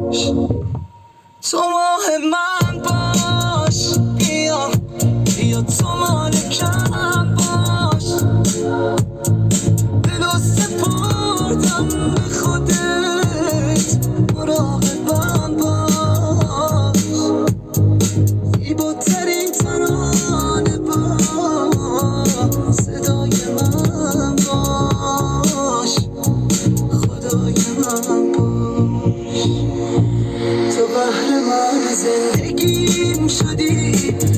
تو ماه من باش، بیا بیا تو مالکم باش، دلو سپردم به خودت، مراقبم باش، زیباترین ترانه با صدای من باش، خدای من باش. تو قهرمان زندگیم شدی،